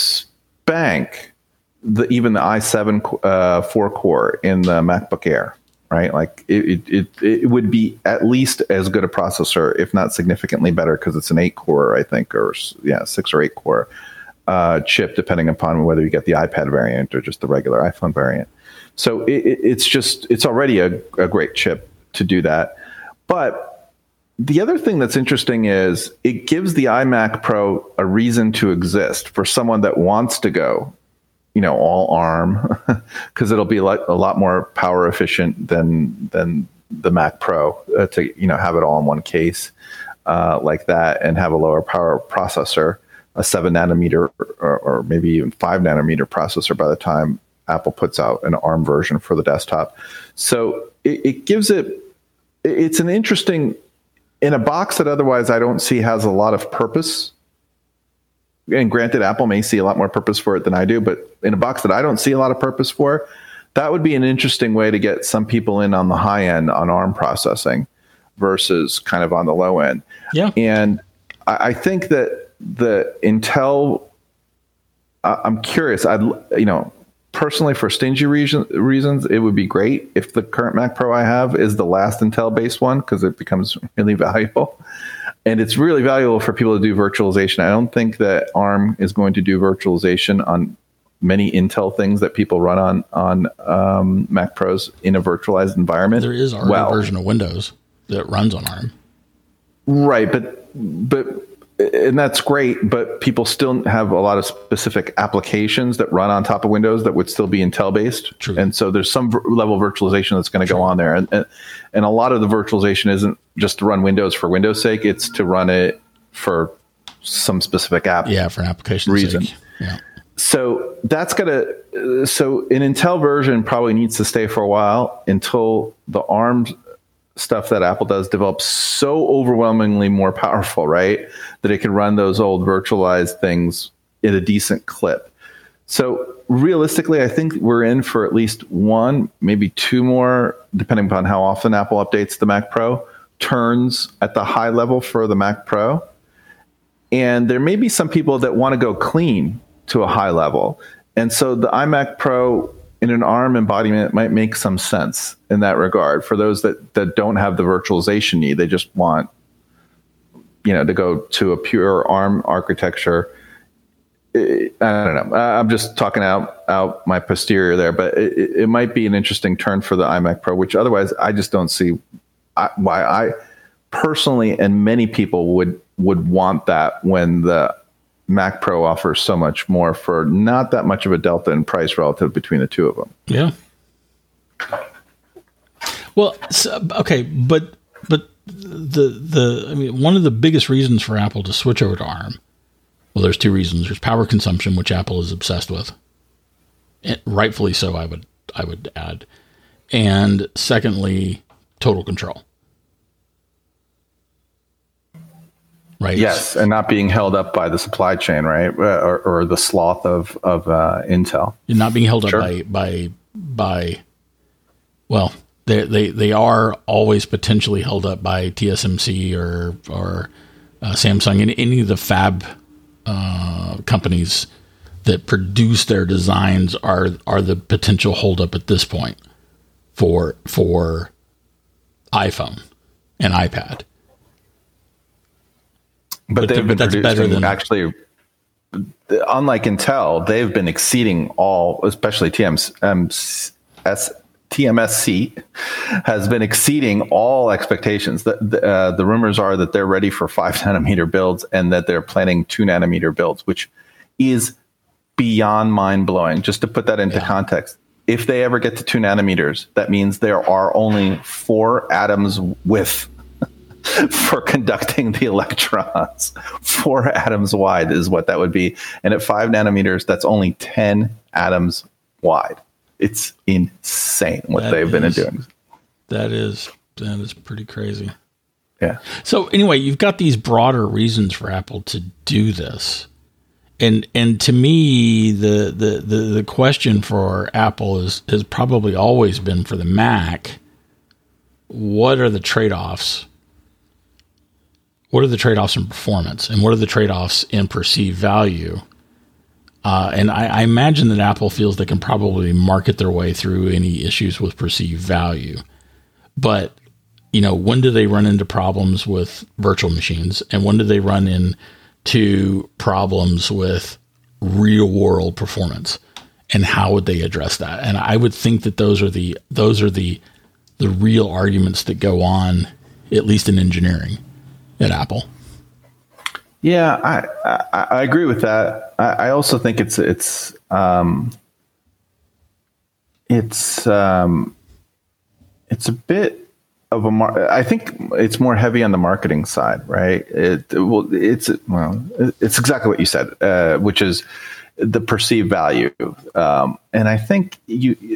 spank the even the i seven uh, four core in the MacBook Air, right? Like it, it it would be at least as good a processor, if not significantly better, because it's an eight core, I think, or yeah, six or eight core uh, chip, depending upon whether you get the iPad variant or just the regular iPhone variant. So it, it's just it's already a, a great chip to do that. But the other thing that's interesting is it gives the iMac Pro a reason to exist for someone that wants to go, you know, all ARM, because it'll be like a lot more power efficient than than the Mac Pro uh, to, you know, have it all in one case uh, like that and have a lower power processor, a seven nanometer or, or maybe even five nanometer processor by the time Apple puts out an ARM version for the desktop. So it, it gives it, it's an interesting, in a box that otherwise I don't see has a lot of purpose. And granted, Apple may see a lot more purpose for it than I do, but in a box that I don't see a lot of purpose for, that would be an interesting way to get some people in on the high end on ARM processing versus kind of on the low end. Yeah. And I, I think that the Intel, uh, I'm curious, I'd, you know, personally for stingy reason, reasons, it would be great if the current Mac Pro I have is the last Intel based one, because it becomes really valuable. And it's really valuable for people to do virtualization. I don't think that ARM is going to do virtualization on many Intel things that people run on on um, Mac Pros in a virtualized environment. There is already well, a version of Windows that runs on ARM. Right, but but and that's great, but people still have a lot of specific applications that run on top of Windows that would still be Intel based. True. And so there's some v- level of virtualization that's going to go on there. And, and and a lot of the virtualization isn't just to run Windows for Windows' sake, it's to run it for some specific app. Yeah, for an application reason. Sake. Yeah. So that's going to, so an Intel version probably needs to stay for a while until the ARM stuff that Apple does develops so overwhelmingly more powerful, right? That it can run those old virtualized things at a decent clip. So realistically, I think we're in for at least one, maybe two more, depending upon how often Apple updates the Mac Pro, turns at the high level for the Mac Pro. And there may be some people that want to go clean to a high level. And so the iMac Pro in an ARM embodiment might make some sense in that regard for those that, that don't have the virtualization need. They just want, you know, to go to a pure ARM architecture. I don't know. I'm just talking out, out my posterior there, but it, it might be an interesting turn for the iMac Pro, which otherwise I just don't see why I personally and many people would, would want that when the Mac Pro offers so much more for not that much of a delta in price relative between the two of them. Yeah. Well, so, okay, but but the the I mean, one of the biggest reasons for Apple to switch over to ARM, well, there's two reasons. There's power consumption, which Apple is obsessed with, and rightfully so. I would I would add, and secondly, total control. Right. Yes, and not being held up by the supply chain, right, or, or the sloth of of uh, Intel. You're not being held Sure. up by by by. Well, they they they are always potentially held up by T S M C or or uh, Samsung and any of the fab uh, companies that produce their designs are are the potential holdup at this point for for iPhone and iPad. But, But they've th- been but that's better producing than- actually, unlike Intel, they've been exceeding all, especially T M S, T M S C has been exceeding all expectations. The, the, uh, the rumors are that they're ready for five nanometer builds and that they're planning two nanometer builds, which is beyond mind blowing. Just to put that into Yeah. context, if they ever get to two nanometers, that means there are only four atoms width for conducting the electrons. Four atoms wide is what that would be. And at five nanometers, that's only ten atoms wide. It's insane what That they've been is- doing. That is that is pretty crazy. Yeah. So anyway, you've got these broader reasons for Apple to do this. And and to me, the the the, the question for Apple is has probably always been for the Mac, what are the trade-offs? What are the trade-offs in performance? And what are the trade-offs in perceived value? Uh, and I, I imagine that Apple feels they can probably market their way through any issues with perceived value. But, you know, when do they run into problems with virtual machines? And when do they run into problems with real-world performance? And how would they address that? And I would think that those are the those are the the real arguments that go on, at least in engineering, at Apple. Yeah, I, I, I agree with that. I, I also think it's it's um, it's um, it's a bit of a mar- I think it's more heavy on the marketing side, right? It, well, it's well, it's exactly what you said, uh, which is the perceived value, um, and I think you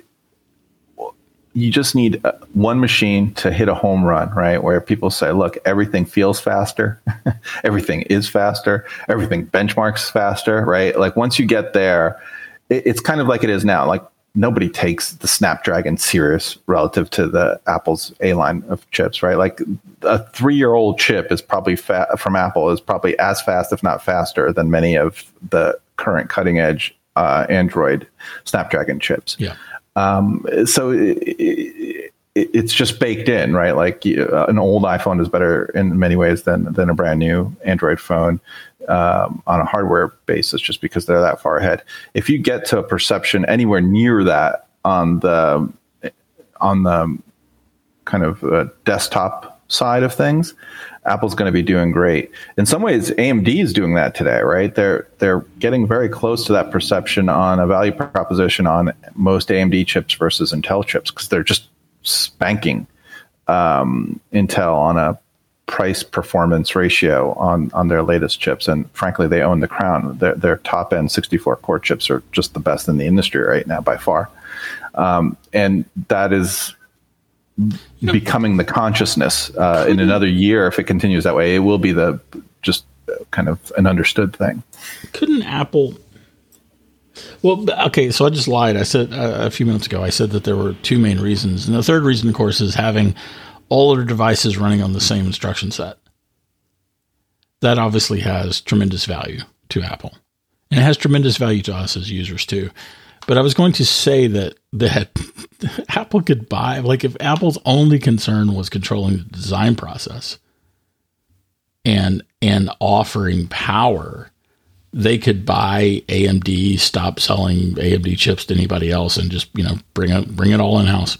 you just need one machine to hit a home run, right? Where people say, "Look, everything feels faster, everything is faster, everything benchmarks faster," right? Like once you get there, it, it's kind of like it is now, like. Nobody takes the Snapdragon serious relative to the Apple's A line of chips, right? Like a three-year-old chip is probably fa- from Apple is probably as fast, if not faster, than many of the current cutting-edge uh, Android Snapdragon chips. Yeah. Um, so it, it, it's just baked in, right? Like uh, an old iPhone is better in many ways than than a brand new Android phone. Um, on a hardware basis, just because they're that far ahead. If you get to a perception anywhere near that on the on the kind of uh, desktop side of things, Apple's going to be doing great. In some ways, A M D is doing that today, right? They're they're getting very close to that perception on a value proposition on most A M D chips versus Intel chips because they're just spanking um, Intel on a price performance ratio on, on their latest chips. And frankly, they own the crown. Their, their top end sixty-four core chips are just the best in the industry right now by far. Um, and that is becoming the consciousness uh, in another year. If it continues that way, it will be the just kind of an understood thing. Couldn't Apple... Well, okay, so I just lied. I said uh, a few minutes ago, I said that there were two main reasons. And the third reason, of course, is having all their devices running on the same instruction set. That obviously has tremendous value to Apple. And it has tremendous value to us as users too. But I was going to say that, that Apple could buy, like if Apple's only concern was controlling the design process and, and offering power, they could buy A M D, stop selling A M D chips to anybody else and just, you know, bring it, bring it all in-house.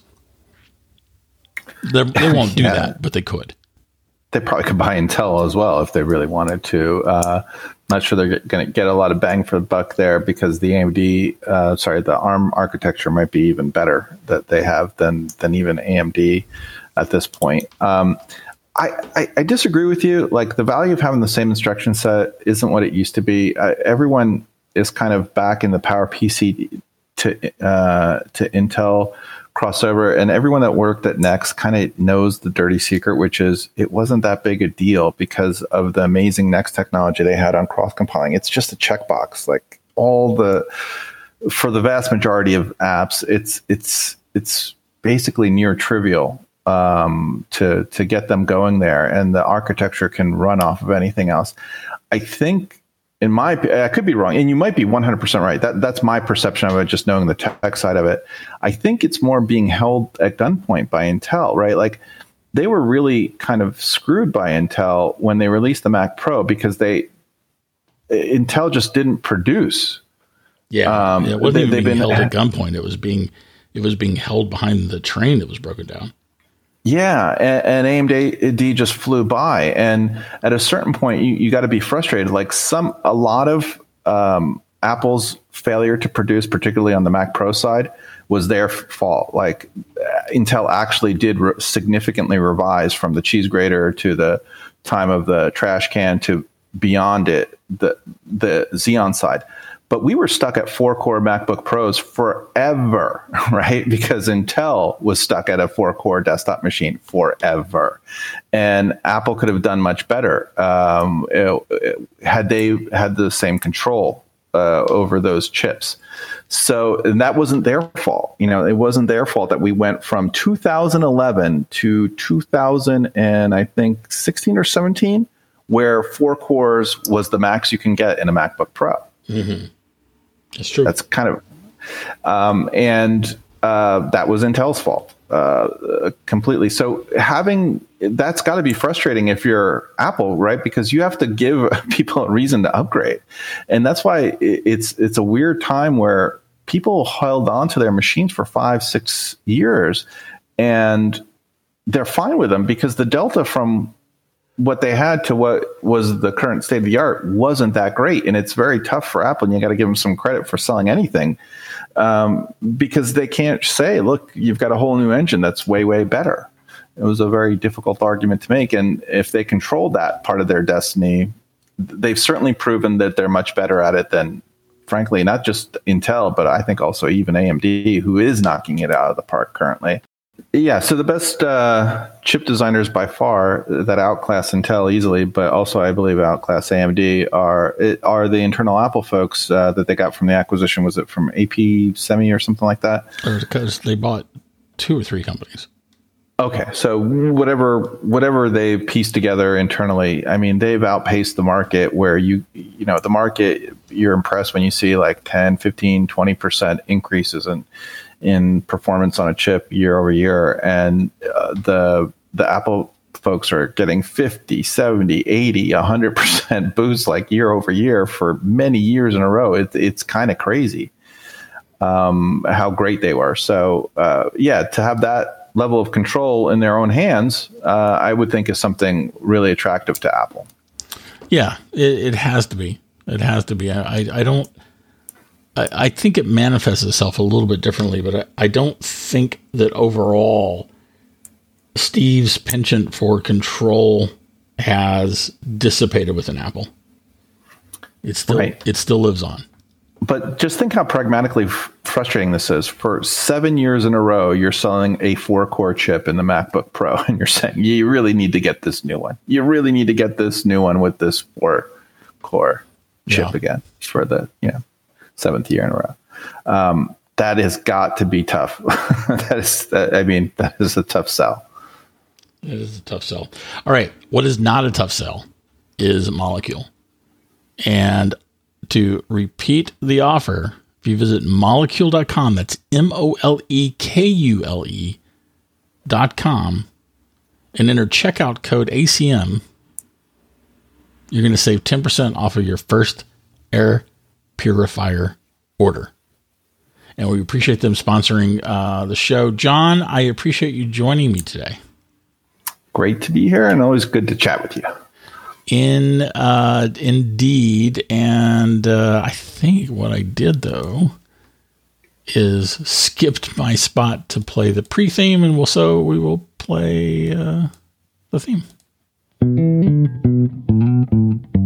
They're, they won't do yeah. that, but they could. They probably could buy Intel as well if they really wanted to. Uh, not sure they're going to get a lot of bang for the buck there because the A M D, uh, sorry, the ARM architecture might be even better that they have than than even A M D at this point. Um, I, I, I disagree with you. Like the value of having the same instruction set isn't what it used to be. Uh, everyone is kind of back in the PowerPC to uh, to Intel crossover, and everyone that worked at Next kind of knows the dirty secret, which is it wasn't that big a deal because of the amazing Next technology they had on cross compiling. It's just a checkbox. Like all the, for the vast majority of apps, it's it's it's basically near trivial um, to to get them going there, and the architecture can run off of anything else. I think. In my, I could be wrong, and you might be one hundred percent right. That that's my perception of it, just knowing the tech side of it. I think it's more being held at gunpoint by Intel, right? Like they were really kind of screwed by Intel when they released the Mac Pro because they Intel just didn't produce. Yeah, um, it wasn't they, even being been, held at gunpoint. It was being it was being held behind the train that was broken down. Yeah, and, and A M D just flew by, and at a certain point, you, you got to be frustrated. Like some, a lot of um, Apple's failure to produce, particularly on the Mac Pro side, was their fault. Like Intel actually did re- significantly revise from the cheese grater to the time of the trash can to beyond it, the the Xeon side. But we were stuck at four-core MacBook Pros forever, right? Because Intel was stuck at a four-core desktop machine forever. And Apple could have done much better um, it, it, had they had the same control uh, over those chips. So and that wasn't their fault. You know, it wasn't their fault that we went from two thousand eleven to two thousand and I think sixteen or seventeen, where four cores was the max you can get in a MacBook Pro. Mm-hmm. That's true. That's kind of, um, and uh, that was Intel's fault uh, completely. So having that's got to be frustrating if you're Apple, right? Because you have to give people a reason to upgrade, and that's why it's it's a weird time where people held on to their machines for five, six years, and they're fine with them because the delta from what they had to what was the current state of the art wasn't that great. And it's very tough for Apple, and you got to give them some credit for selling anything um, because they can't say, look, you've got a whole new engine that's way, way better. It was a very difficult argument to make. And if they control that part of their destiny, they've certainly proven that they're much better at it than, frankly, not just Intel, but I think also even A M D, who is knocking it out of the park currently. Yeah, so the best uh, chip designers by far that outclass Intel easily, but also I believe outclass A M D are are the internal Apple folks uh, that they got from the acquisition. Was it from A P Semi or something like that? Or because they bought two or three companies. Okay, so whatever whatever they pieced together internally, I mean, they've outpaced the market where you, you know, the market, you're impressed when you see like ten, fifteen, twenty percent increases in in performance on a chip year over year. And uh, the the Apple folks are getting fifty, seventy, eighty, one hundred percent boosts like year over year for many years in a row. It, it's kind of crazy um, how great they were. So, uh, yeah, to have that level of control in their own hands, uh, I would think is something really attractive to Apple. Yeah, it, it has to be. It has to be. I, I don't, I, I think it manifests itself a little bit differently, but I, I don't think that overall Steve's penchant for control has dissipated within Apple. It still, right. It still lives on. But just think how pragmatically f- frustrating this is. For seven years in a row, you're selling a four-core chip in the MacBook Pro, and you're saying, you really need to get this new one. You really need to get this new one with this four-core chip yeah. again for the you know seventh year in a row. Um, that has got to be tough. that is, that, I mean, that is a tough sell. It is a tough sell. All right. What is not a tough sell is Molecule. And to repeat the offer, if you visit molecule dot com, that's M O L E K U L E dot com, and enter checkout code A C M, you're going to save ten percent off of your first air purifier order. And we appreciate them sponsoring uh, the show. John, I appreciate you joining me today. Great to be here, and always good to chat with you. In uh, indeed, and uh, I think what I did though is skipped my spot to play the pre-theme, and we'll so we will play uh, the theme.